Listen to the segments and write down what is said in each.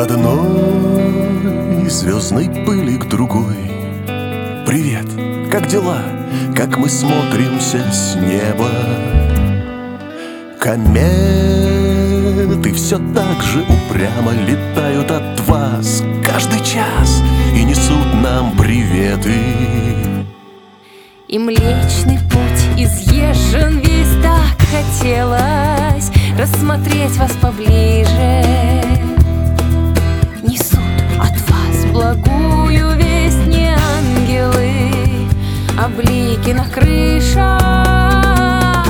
одной звездной пыли к другой. Привет, как дела? Как мы смотримся с неба? Кометы все так же упрямо летают от вас каждый час и несут нам приветы. И Млечный Путь изъезжен весь, так хотелось рассмотреть вас поближе. Несут от вас благую весть не ангелы, а блики на крышах.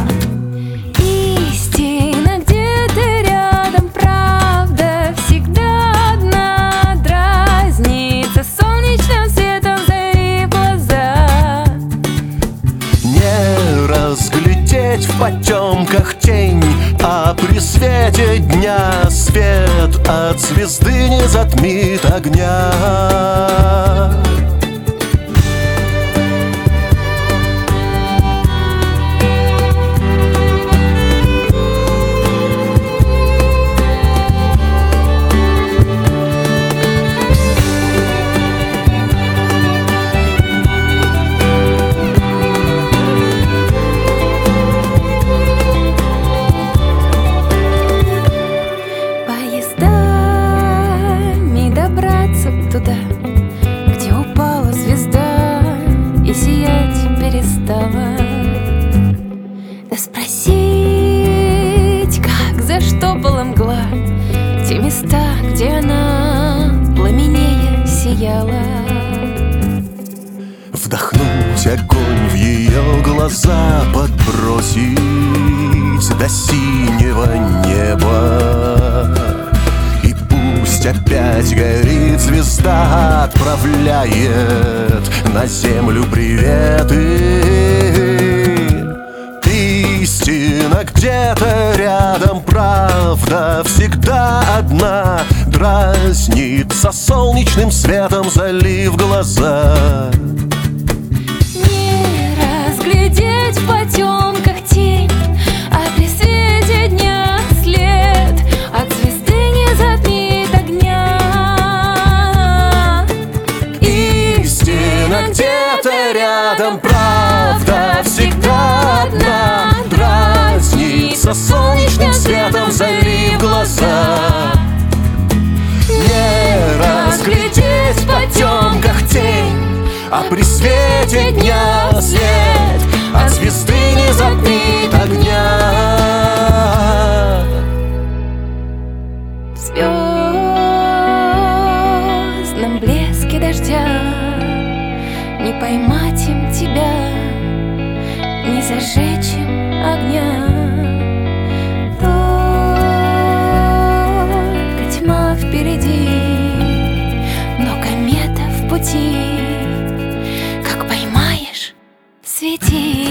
Истина где-то рядом, правда всегда одна, дразнится солнечным светом зари в глаза. Не разглядеть в потемках тень, а при свете дня свет от звезды не затмит огня. Туда, где упала звезда и сиять перестала. Да спросить, как заштопала мгла те места, где она пламенея сияла. Вдохнуть огонь в ее глаза, подбросить до синего неба. Опять горит звезда, отправляет на землю приветы. Истина где-то рядом, правда всегда одна, дразнится солнечным светом, залив глаза. Не разглядеть в потемках тень, а при свете дня след от звезды не затмит огня. Где-то рядом, правда всегда одна, дразнится солнечным светом, залив глаза. Не разглядеть в потемках тень, а при свете дня свет от звезды не затмит огня. В звездном блеске дождя не поймать им тебя, не зажечь им огня. Только тьма впереди, но комета в пути. Как поймаешь, свети.